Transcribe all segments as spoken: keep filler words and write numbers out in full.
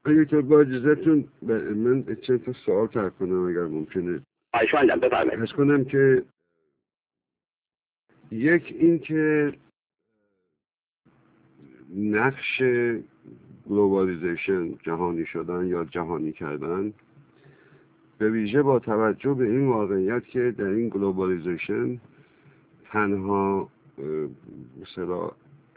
اگه که با اجازهتون من چند تا سوال طرح کنم اگر ممکنه. آیشان بفرمایید. حس کنم که یک این که نقش گلوبالیزیشن، جهانی شدن یا جهانی کردن، به ویژه با توجه به این واقعیت که در این گلوبالیزیشن تنها مثلا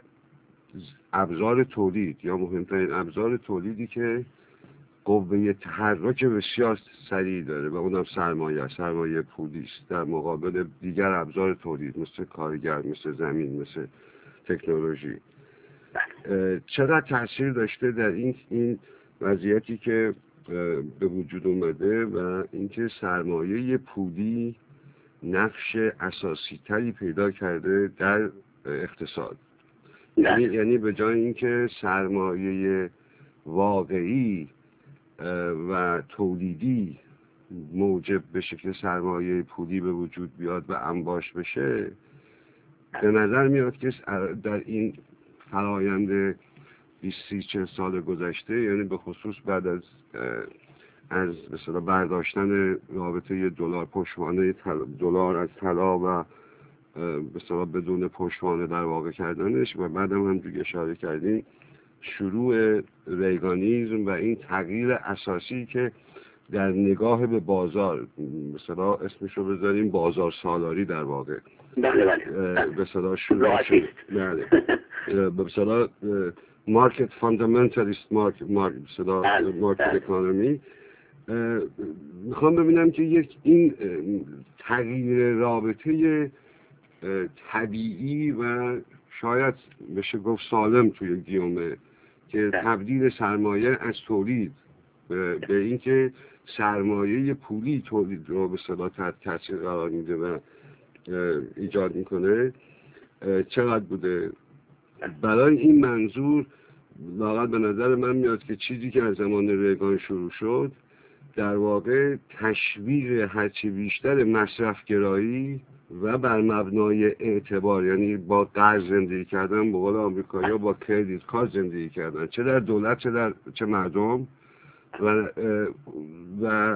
ابزار تولید یا مهمترین ابزار تولیدی که قوه تحرک بسیار سریع داره و اونم سرمایه سرمایه پولی است در مقابل دیگر ابزار تولید مثل کارگر، مثل زمین، مثل تکنولوژی. چقدر تاثیر داشته در این این وضعیتی که به وجود اومده و اینکه سرمایه پولی نقش اساسی تری پیدا کرده در اقتصاد. یعنی یعنی به جای اینکه سرمایه واقعی و تولیدی موجب بشه که سرمایه پولی به وجود بیاد و انباش بشه، به نظر میاد که در این فرایند بیست چهل سال گذشته، یعنی به خصوص بعد از از مثلا برداشتن رابطه دلار پشتوانه دلار از طلا و مثلا بدون پشتوانه در واقع کردنش و بعدم هم دیگه اشاره کردیم شروع ریگانیزم و این تغییر اساسی که در نگاه به بازار، مثلا اسمشو بذاریم بازار سالاری در واقع، بله بله به صدا شروع شد. بله به صدا مارکت فاندامنتالیست مارکت مارکت اکانومی. میخوام ببینم که یک این تغییر رابطه طبیعی و شاید بشه گفت سالم توی گیومه که تبدیل سرمایه از تولید به اینکه سرمایه پولی تولید رو به صدا تحت تاثیر قرار میده و ایجاد میکنه چقدر بوده. برای این منظور واقعا به نظر من میاد که چیزی که از زمان ریگان شروع شد در واقع تشویق هرچی بیشتر مصرف گرایی و بر مبنای اعتبار، یعنی با قرض زندگی کردن، به قول آمریکایی‌ها با کردیت کارت زندگی کردن، چه در دولت چه در چه مردم، و و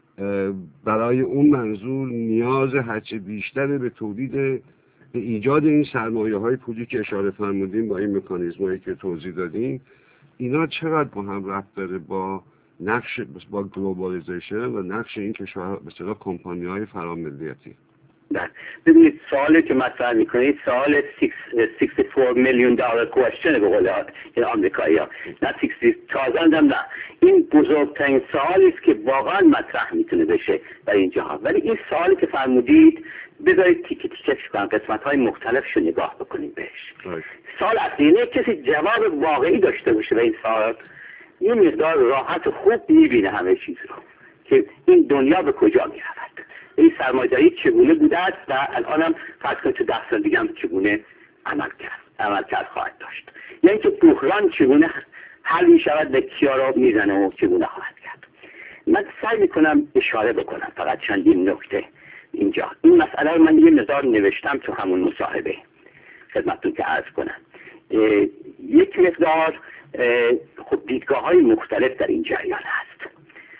برای اون منظور نیاز هرچی بیشتر به تولید، به ایجاد این سرمایه های پولی که اشاره فرمودیم با این مکانیزمایی که توضیح دادیم. اینا چقدر با هم ربط داره با نقش با گلوبالیزیشن و نقش این کشورها به اصطلاح کمپانی‌های فراملیتی؟ بله، ببینید سوالی که مطرح میکنید سوال شصت و چهار میلیون دلار کوشن به قول این آمریکایی‌ها، نه شصت تازه هم نه. این بزرگترین سوالی است که واقعا مطرح میتونه بشه در این جهان. ولی این سوالی که فرمودید بذارید تیکه تیکش کنم، قسمت‌های مختلفش رو نگاه بکنید بهش. سوال اصلی اینه کسی جواب واقعی داشته باشه به این سوال، این مقدار راحت و خوب میبینه همه چیز رو که این دنیا به کجا میرود، این سرمایه‌داری چگونه بوده است و الان هم فرض کنید تو ده سال دیگه هم چگونه عمل کرد عمل کرد خواهد داشت، یعنی که بحران چگونه حل میشود و کیا را میزنه و چگونه خواهد کرد. من سعی میکنم اشاره بکنم فقط چندین نکته اینجا. این مسئله رو من یه مقدار نوشتم تو همون مصاحبه خدمتتون که عرض کنم. یک مقدار خب دیدگاه های مختلف در این جریان هست.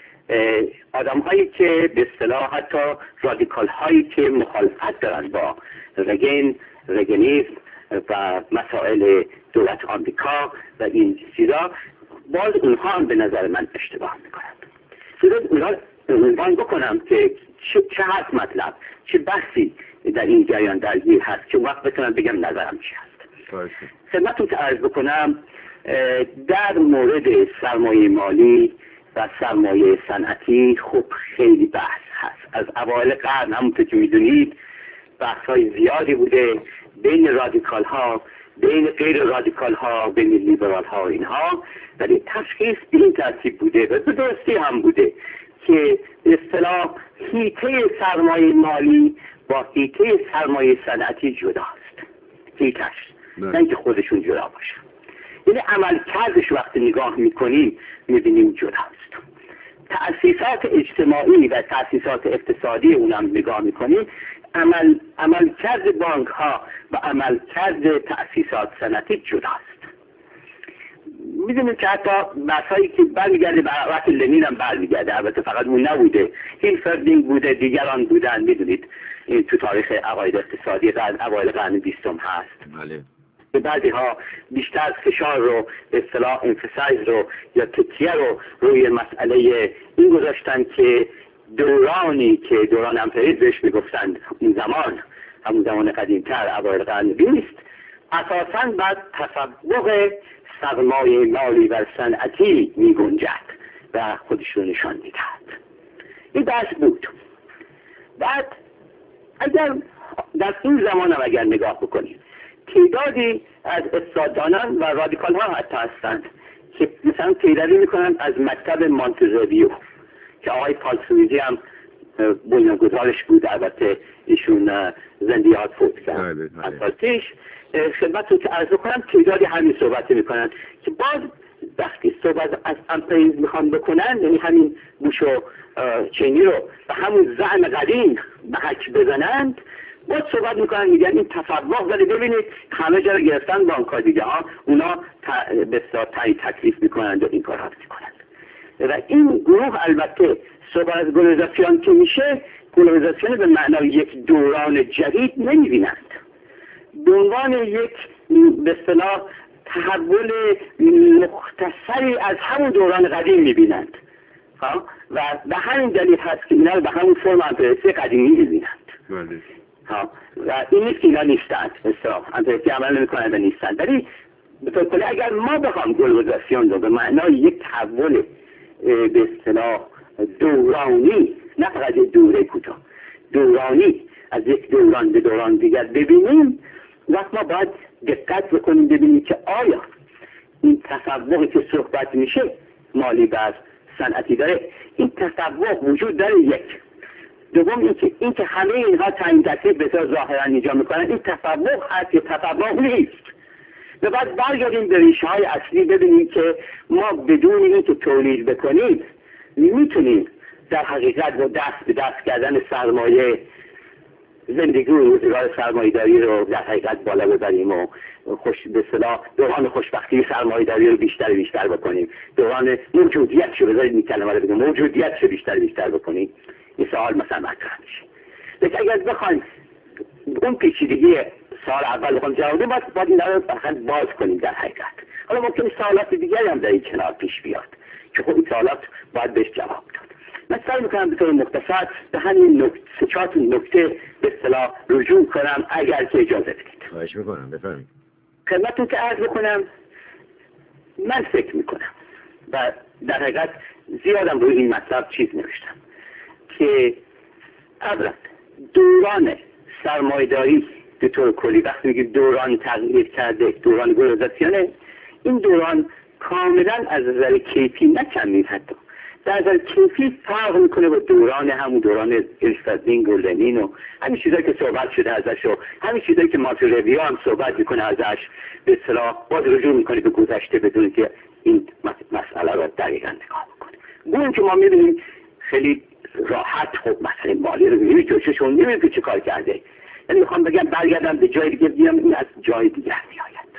آدم هایی که به اصطلاح حتی رادیکال هایی که مخالفت دارن با رگن رگنیسم و مسائل دولت آمریکا و این چیزا، باز اونها هم به نظر من اشتباه میکنند. صورت اونها عنوان بکنم که چه, چه هست مطلب، چه بحثی در این جریان درگیر هست که وقت بتونم بگم نظرم چی هست. خدمتتون که عرض بکنم در مورد سرمایه مالی و سرمایه صنعتی خب خیلی بحث هست. از اوایل قرن همونطور که میدونید بحث های زیادی بوده بین رادیکال ها، بین غیر رادیکال ها، بین لیبرال ها و اینها، ولی تشخیص به این ترتیب بوده و به درستی هم بوده که به اصطلاح حیطه سرمایه مالی با حیطه سرمایه صنعتی جداست. حیطه‌اش نه اینکه خودشون جدا باشن. یعنی عمل کردش وقتی نگاه میکنیم میبینیم جداست. تأسیسات اجتماعی و تأسیسات اقتصادی اونم نگاه میکنیم، عمل عمل کرد بانک ها و عمل کرد تأسیسات صنعتی جداست. میدونیم که حتی بحثایی که برمیگرده به وقت لنین هم برمیگرده، البته فقط اون نبوده، هیلفردینگ بوده، دیگران بودن، میدونید این تو تاریخ عقاید اقتصادی قرن اوایل قرن بیستم هست. بله. به بعضی ها بیشتر فشار رو به اصطلاح امفسایز رو یا تکیه رو روی مسئله این گذاشتن که دورانی که دوران امپریالیسم بهش میگفتند این زمان، همون زمان قدیمتر اوایل قرن بیست، اساساً بعد تفوق سرمایه مالی و صنعتی می گنجد و خودش رو نشان میدهد. این بحث بود. بعد اگر در این زمان هم اگر نگاه بکنیم، تعدادی از اقتصاددانان و رادیکال ها حتی هستند که مثلا پیروی میکنند از مکتب مونتزویو که آقای پالسویزی هم بنیانگذارش بود، البته ایشون زندیات فوت کرد از سال پیش. خدمتتون که عرض کنم تعدادی همین صحبت میکنن که باز وقتی صحبت از امپریالیسم میخوان بکنن، یعنی همین بوش و چینی رو به همون زعم قدیم به حک بزنند، باز صحبت میکنن میگن این تفوق، ولی ببینید همه جا رو گرفتن بانک‌ها دیگه ها، اونا بسیار تعیین تکلیف میکنند و این کارها میکنند. و این گروه البته صحبت از گلوبالیزاسیون که میشه، گلوبالیزاسیون به معنای یک دوران جدید نمیبینند، به عنوان یک به اصطلاح تحول مختصری از همون دوران قدیم میبینند و به همین دلیل هست که اینا رو به همون فرم امپریالیستی قدیمی میبینند. و این نیست که اینا نیستند، اصطلاح امپریالیستی عمل نمیکنند و نیستند، ولی به طور کلی اگر ما بخوام گلوبالیزاسیون رو به معنای یک تحول به اصطلاح دورانی، نه فقط یک دوره کوتاه، دورانی از یک دوران به دوران دیگر ببینیم، وقت ما باید دقت بکنیم ببینیم که آیا این تصوری که صحبت میشه مالی بر صنعتی داره، این تصور وجود داره. یک دوم اینکه اینکه همه اینها تعیین تکلیف به طور ظاهرا اینجا میکنن، این تصور هست که تصور نیست. و بعد برگردیم به ریشه های اصلی ببینیم که ما بدون اینکه تولید بکنیم میتونیم در حقیقت با دست به دست کردن سرمایه زندگی و روزگار سرمایه‌داری رو در حقیقت بالا ببریم و خوش به اصطلاح دوران خوشبختی سرمایه‌داری رو بیشتر بیشتر بکنیم، دوران موجودیت رو بذارید این کلمه رو بگم، موجودیت رو بیشتر بیشتر بکنیم. این سوال مثلا مطرح میشه. لیکن اگر بخوایم اون پیچیدگی سوال اول بخوایم جواب بدیم، باید باید این رو فقط باز کنیم در حقیقت. حالا ممکنه سوالات دیگری هم در این کنار پیش بیاد که خب این سوالات باید بهش جواب داد. من سعی میکنم به طور مختصر به همین نکته سه چهار نکته به اصطلاح رجوع کنم اگر که اجازه بدید. خواهش میکنم بفرمایید. خدمتتون که عرض بکنم، من فکر میکنم و در حقیقت زیادم روی این مطلب چیز نوشتم که اولا دوران سرمایه‌داری به طور کلی وقتی میگیم دوران تغییر کرده، دوران گلوبالیزاسیون، این دوران کاملا از نظر کیفی نه کمی حتی در نظر کیفی فرق میکنه با دوران همون دوران هیلفردینگ و لنین و همین چیزایی که صحبت شده ازش و همین چیزایی که ماتوریوی هم صحبت میکنه ازش، به اصطلاح باز رجوع میکنه به گذشته بدون که این مسئله را دقیقاً نگاه بکنه. گونه که ما میبینیم خیلی راحت خب مسئله مالی رو میبینیم جوششون نمیبینیم که چه کار کرده. یعنی میخوام بگم برگردم به جای دیگه بیام این از جای دیگه میآید.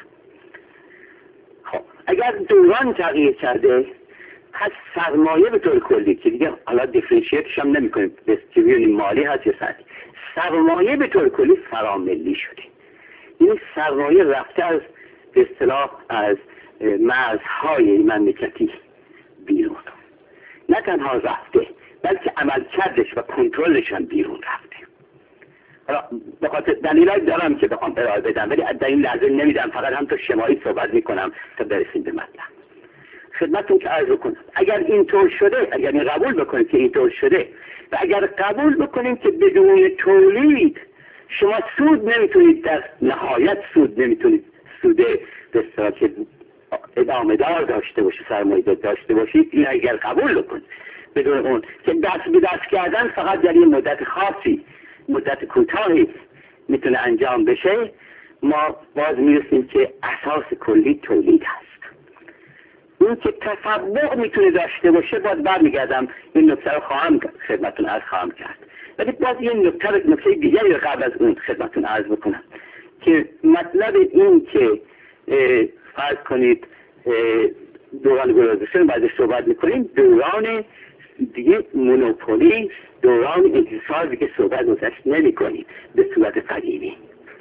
خب اگر دوران تغییر کرده، پس سرمایه به طور کلی که دیگه حالا دیفرنشیتش هم نمی‌کنیم دیستریبیوشن مالی هست یا صنعتی، سرمایه به طور کلی فراملی شده. این سرمایه رفته از به اصطلاح از مرزهای مملکتی بیرون، نه تنها رفته بلکه عملکردش و کنترلش هم بیرون رفته. حالا به خاطر دلیلایی دارم که بخوام ارائه بدم، ولی در این لحظه نمیدم، فقط هم تا شمایی صحبت میکنم تا برسیم به مطلب. خدمتتون که عرض کنم اگر اینطور شده، اگر این قبول بکنید که اینطور شده و اگر قبول بکنیم که بدون تولید شما سود نمیتونید، در نهایت سود نمیتونید، سود به اصطلاح که ادامه دار داشته باشه، سرمایه داشته باشید، این اگر قبول بکنید بدون اون که دست به دست کردن فقط در این مدت خاصی، مدت کوتاهی میتونه انجام بشه، ما باز میرسیم که اساس کلی تولید هست. این که تصور میتونه داشته باشه، باز برمیگردم این نکته رو خواهم خدمتتون عرض خواهم کرد، ولی باز این نکته نکته دیگری رو قبل از اون خدمتتون عرض بکنم که مطلب این که فرض کنید دوران گلوبالیزیشن بعدش صحبت میکنیم، دوران دیگه مونوپولی، دوران انحصار دیگه صحبت گذشت نمی کنیم به صورت قدیمی.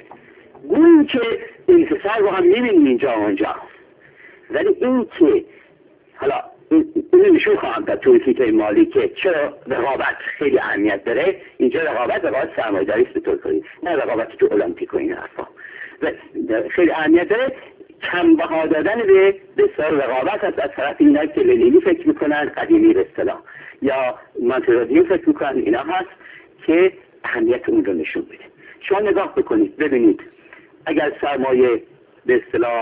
گویی که انحصار رو هم میبینیم اینجا اونجا، ولی این که حالا این نشون خواهم داد توی تیتر مالی که چرا رقابت خیلی اهمیت داره. اینجا رقابت رقابت سرمایه‌داری است به طور کلی، نه رقابت تو المپیک و این حرفا. خیلی اهمیت داره کم بها دادن به بسیار رقابت هست از طرف اینا که لنینی فکر میکنن، قدیمی به اصطلاح، یا مانترودیو فکر میکنن، اینا هست که اهمیت اون رو نشون بده. شما نگاه بکنید ببینید اگر سرمایه به اصطلاح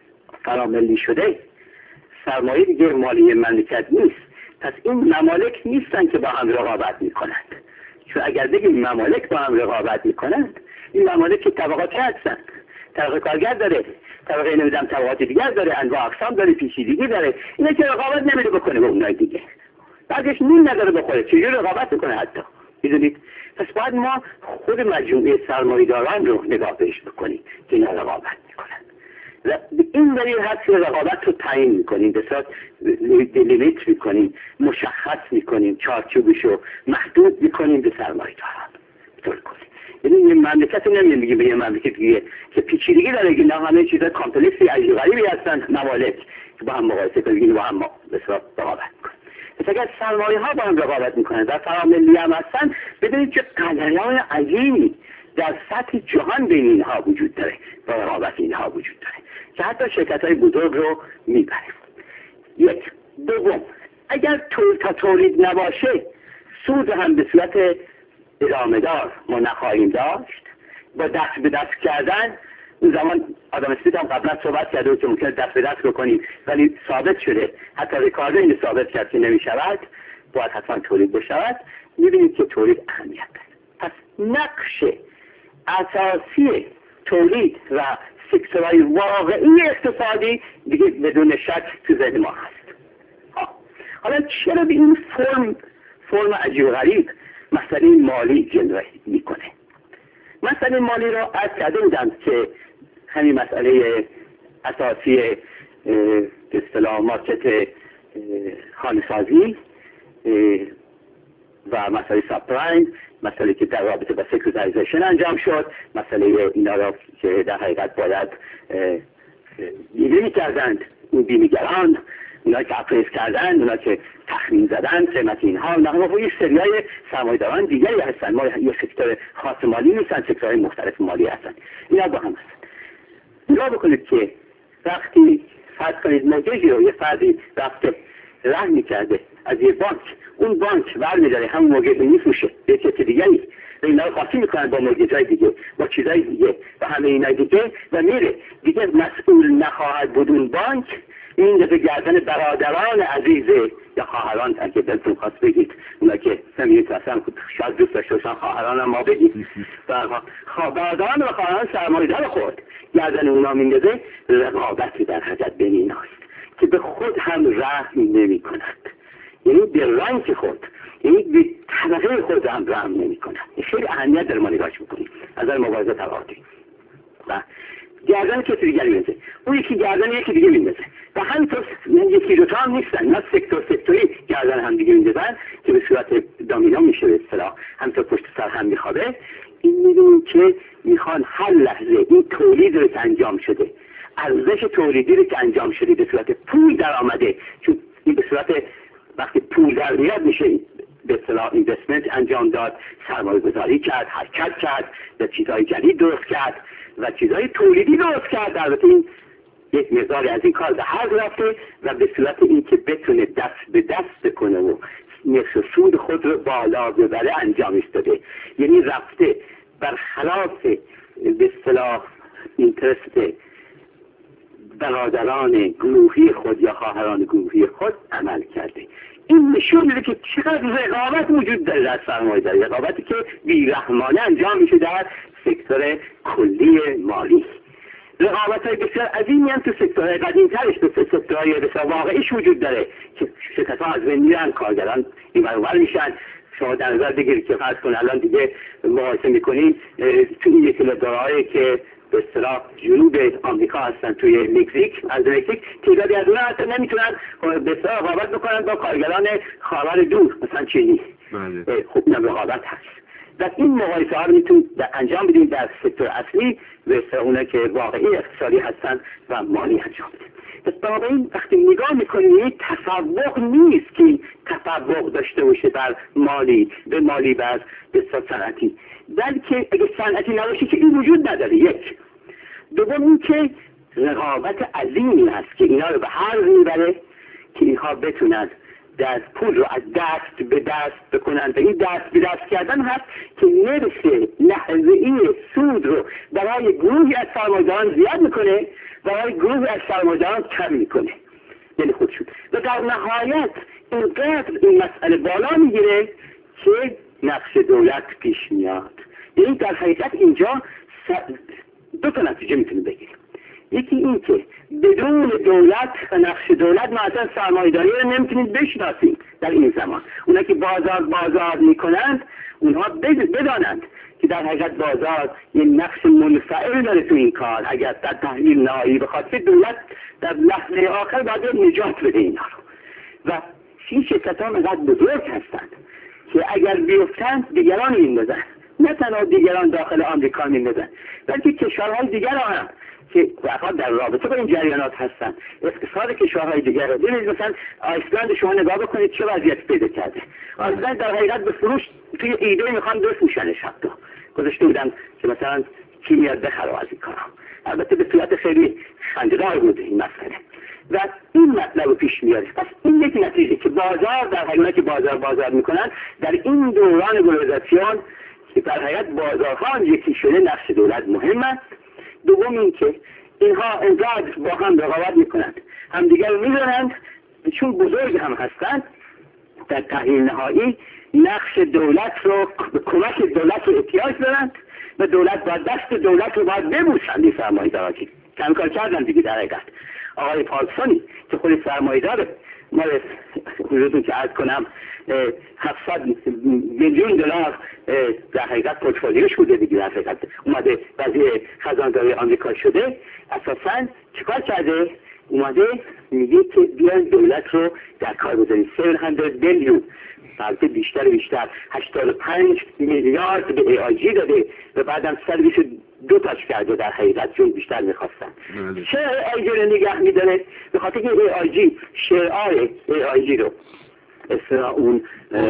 فراملی شده، سرمایه دیگه مالی مملکت نیست، پس این ممالک نیستن که با هم رقابت میکنند. چون اگر بگیم ممالک با هم رقابت میکنند، این ممالک که طبقاتی هستند، طبقه کارگر داره، طبقه نمیدونم طبقات دیگر داره، انواع اقسام داره، پیچیدگی داره، اینا که رقابت نمیره بکنه با اونای دیگه، بعدش نون نداره بخوره، چجوری رقابت میکنه حتی؟ میدونید؟ پس باید ما خود مجموعه سرمایه‌داران رو نگاه بهش بکنیم که اینا رقابت میکنن و این دلیل هست که رقابت رو تعیین میکنیم، به صورت لیمیت میکنیم، مشخص میکنیم، چارچوبش رو محدود میکنیم به سرمایه‌داران به طور کلی. یعنی یه مملکت نمیگیم به یه مملکت دیگه که پیچیدگی داره، که نه همه چیزا کامپلکسی عجیب غریبی هستن ممالک که با هم مقایسه کنیم، با هم به صورت رقابت کنیم. پس اگر سرمایه ها با هم رقابت میکنن و فراملی هم هستن، بدونید که قدریان عظیمی در سطح جهان بین اینها وجود داره و رقابت اینها وجود داره که حتی شرکت های بزرگ رو میبره. یک. دوم، اگر تولید تا تولید نباشه، سود هم به صورت ادامه دار ما نخواهیم داشت. با دست به دست کردن، اون زمان آدم اسمیت هم قبلا صحبت کرده که ممکن دست به دست بکنیم، ولی ثابت شده، حتی ریکاردو اینو ثابت کرد که نمی شود، باید حتما تولید بشود. میبینید که تولید اهمیت داره. پس نقش اساسی تولید و سکتورهای واقعی اقتصادی دیگه بدون شک تو ذهن ما هست. حالا چرا به این فرم فرم عجیب غریب مسئله مالی جلوه میکنه؟ مسئله مالی رو از کرده بودم که همین مسئله اساسی به اصطلاح مارکت خانه‌سازی و مسئله سابپرایم، مسئله که در رابطه با سکیوریتایزیشن انجام شد، مسئله اینا را که در حقیقت باید بیمه می‌کردند، اون بیمه‌گران، اونا که اپریز کردن، اونا که تخمین زدن قیمت اینها، اونا با یک سریای سرمایه‌داران دیگری هستن. ما یه سکتور خاص مالی نیستن، سکتورهای مختلف مالی هستن. اینا با هم هستن. نگاه بکنید که وقتی فرض کنید موجودی رو یه فردی رفته رهن می‌کرده از یه بانک، اون بانک برمی‌داره همون موجود می‌فروشه به کسی دیگری، اینا رو خاصی میکنن با موجودهای دیگه، با چیزهای دیگه و همه اینا دیگه و میره دیگه مسئول نخواهد بود اون بانک. این به گردن برادران عزیزه یا خواهران، اگه دلتون خواست بگید، اونا که سمیت اصلا شاید دوست داشته باشن خواهران ما بگید، برادران و خواهران سرمایه‌دار خود گردن اونا میندازه. رقابتی در حقیقت بین ایناست که به خود هم رحم نمی کند، یعنی به رنگ خود، یعنی به طبقه خود هم رحم نمی کند. خیلی اهمیت داره ما نگاهش بکنیم از نظر مبارزه طبقاتی. و گردن کسی دیگری میندازه، اون یکی گردن یکی دیگه میندازه و همینطور یکی دوتا هم نیستن، نه سکتور سکتوری گردن هم دیگه میندازن که به صورت دامینا میشه به اصطلاح، همینطور پشت سر هم میخوابه. این میدونیم که میخوان هر لحظه این تولید رو که انجام شده، ارزش تولیدی رو که انجام شده به صورت پول در آمده، چون این به صورت وقتی پول در میاد میشه به اصطلاح اینوستمنت انجام داد، سرمایه گذاری کرد، حرکت کرد و چیزهای جدید درست کرد و چیزهای تولیدی درست کرد. البته این یک مقداری از این کار به حق رفته و به صورت این که بتونه دست به دست بکنه و نرخ سود خود رو بالا ببره انجام ایستاده. یعنی رفته برخلاف به اصطلاح اینترست برادران گروهی خود یا خواهران گروهی خود عمل کرده. این نشون میده که چقدر رقابت وجود داره در سرمایه‌داری، رقابتی که بی‌رحمانه انجام میشه در سکتور کلی مالی. رقابت‌های بسیار عظیمی هم تو سکتورهای قدیم‌ترش، تو سکتورهای بسیار واقعیش وجود داره که شرکت‌ها از بین میرن، کارگران این ور میشن. شما در نظر بگیرید که فرض کن الان دیگه مقایسه می‌کنیم تو این یک کیلو دارایی که به اصطلاح جنوب آمریکا هستن، توی مکزیک، از مکزیک تعدادی از اونها هستن نمیتونن به اصطلاح رقابت بکنن با کارگران خاور دور مثلا چینی. بله. خب اینم رقابت هست. در این مقایسه ها رو میتونید انجام بدید در سکتور اصلی به اصطلاح اونها که واقعی اقتصادی هستن و مالی انجام بدید. پس بنابراین وقتی نگاه میکنید این تفوق نیست که تفوق داشته باشه بر مالی به مالی بر به صنعتی، بلکه اگه صنعتی نباشه که این وجود نداره. یک دوم این که رقابت عظیمی هست که اینا رو به هر میبره که اینها بتونن در پول رو از دست به دست بکنن و این دست به دست کردن هست که نرخ لحظه‌ای سود رو برای گروهی از سرمایه‌داران زیاد میکنه و برای گروهی از سرمایه‌داران کم میکنه یعنی خودشون، و در نهایت اینقدر این مسئله بالا میگیره که نقش دولت پیش میاد. یعنی در حقیقت اینجا دو تا نتیجه میتونه بگیریم. یکی این که بدون دولت و نقش دولت ما اصلا سرمایه‌داری رو نمیتونید بشناسیم در این زمان. اونا که بازار بازار میکنند اونها بدانند که در حقیقت بازار یه نقش منفعل داره تو این کار. اگر در تحلیل نهایی بخواد دولت در لحظه آخر باید نجات بده اینا رو، و این شرکت ها اینقدر بزرگ هستند که اگر بیفتند دیگران میندازن، نه تنها دیگران داخل آمریکا میندازن بلکه کشورهای دیگر هم که در رابطه با این جریانات هستن. اقتصاد کشورهای دیگر رو ببینید، مثلا آیسلند شما نگاه بکنید چه وضعیت پیدا کرده. آیسلند در حقیقت به فروش توی ایده میخوان بفروشنش، حتی گذاشته بودن که مثلا کی میاد بخره از این کارا. البته به صورت خیلی خنده‌دار بود این مسئله و این مطلب رو پیش میاره. پس این یک نتیجه که بازار در حقیقت که بازار بازار میکنن در این دوران گلوبالیزاسیون که در حقیقت بازارها یکی شده نقش دولت مهم است. دوم این که اینها انقدر با هم رقابت میکنند، همدیگر رو میزنند، چون بزرگ هم هستند. در تحلیل نهایی نقش دولت رو به کمک دولت رو احتیاج دارند و دولت باید دست دولت رو باید ببوسند. این سرمایه‌دارا که کم کار کردن دیگه. در حقیقت آقای پالسونی که خود سرمایه‌دار ما حضورتون که عرض کنم هفتصد میلیون دلار در حقیقت پورتفولیوش بوده دیگه. در حقیقت اومده وزیر خزانداری آمریکا شده، اساساً چیکار کرده؟ اومده میگه که بیان دولت رو در کار بذاریم. هفتصد بیلیون البته بیشتر بیشتر هشتاد و پنج میلیارد به ای آی جی داده و بعدم صد و بیست و دو تاش کرده در حقیقت، چون بیشتر میخواستن. چه ای آی جی رو نگه میداره؟ به خاطر که ای آی جی شیرهای ای آی جی رو اصلا اون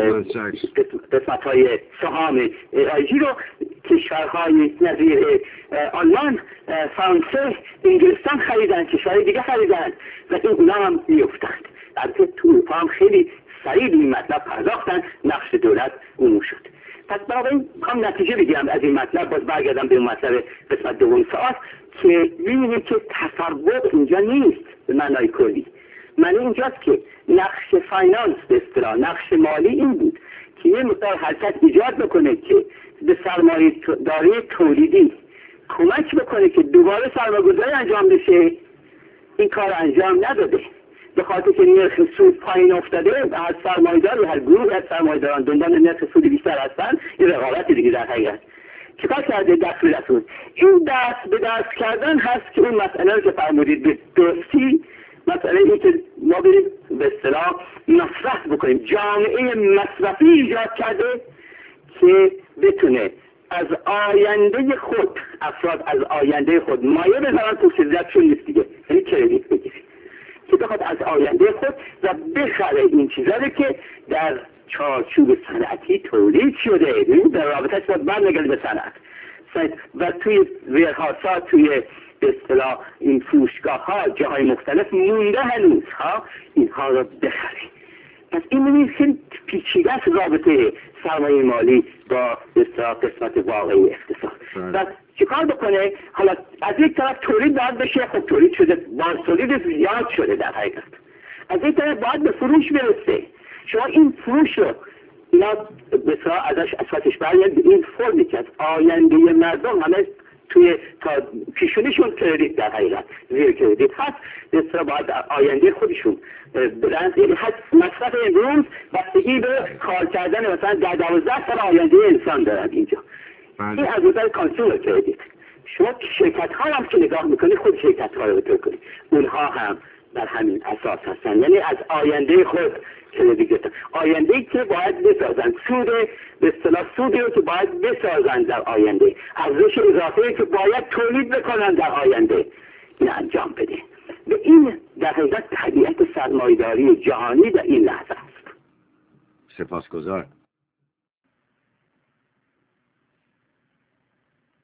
قسمت های سهام ای آی جی رو کشورهای نظیر آلمان، فرانسه، انگلستان خریدن، کشورهای دیگه خریدن و این اونا هم میفتند. البته تو اروپا هم خیلی سریع این مطلب پرداختن، نقش دولت اونو شد. پس بنابراین هم نتیجه بگیرم از این مطلب، باز برگردم به اون مطلب قسمت دوم سوال که می‌بینیم که تفوق اینجا نیست به معنای کلی. معنی اینجاست که نقش فاینانس به اصطلاح نقش مالی این بود که یه مقدار حرکت ایجاد بکنه که به سرمایه داری تولیدی کمک بکنه که دوباره سرمایه‌گذاری انجام بشه. این کار انجام نداده به خاطر که نرخ سود پایین افتاده و هر سرمایه‌دار هر گروه از سرمایه‌داران دنبال نرخ سود بیشتر هستن. این رقابت دیگه در حقیقت چیکار کرده؟ دست به دست. این دست به دست کردن هست که اون مسئله رو که فرمودید به درستی مسئله این که ما بریم به اصطلاح مصرف بکنیم، جامعه مصرفی ایجاد کرده که بتونه از آینده خود افراد از آینده خود مایه بذارن تو سیزدشون نیست دیگه، یعنی کردیت بگیرید که بخواد از آینده خود و بخره این چیزا رو که در چارچوب صنعتی تولید شده. در رابطهش باید برنگرده به صنعت و توی ویرهاسا توی به اصطلاح این فروشگاه ها جاهای مختلف مونده هنوز ها اینها رو بخره. پس این می‌بینید خیلی پیچیده است رابطه سرمایه مالی با به اصطلاح قسمت واقعی اقتصاد. و چیکار بکنه؟ حالا از یک طرف تولید باید بشه، خب تولید شده، باز تولید زیاد شده در حقیقت. از یک طرف باید به فروش برسه. شما این فروش رو اینا به اصطلاح ازش اساسش برمیاد به این فرمی که از آینده مردم همه توی تا پیشونیشون کردیت در حقیقت زیر کردیت هست، به اصطلاح باید آینده خودشون بدن. یعنی هست مصرف امروز بستگی به کار کردن مثلا در دوازده سال آینده انسان دارد اینجا. این از نظر کانسیومر کردیت. شما شرکت ها هم که نگاه میکنید خود شرکت ها رو بطور کنید، اونها هم بر همین اساس هستن، یعنی از آینده خود که آینده ای که باید بسازن، سود به اصطلاح سودی رو که باید بسازن در آینده، ارزش اضافه که باید تولید بکنن در آینده، این انجام بده. به این در حقیقت طبیعت سرمایه‌داری جهانی در این لحظه است. سپاسگزار.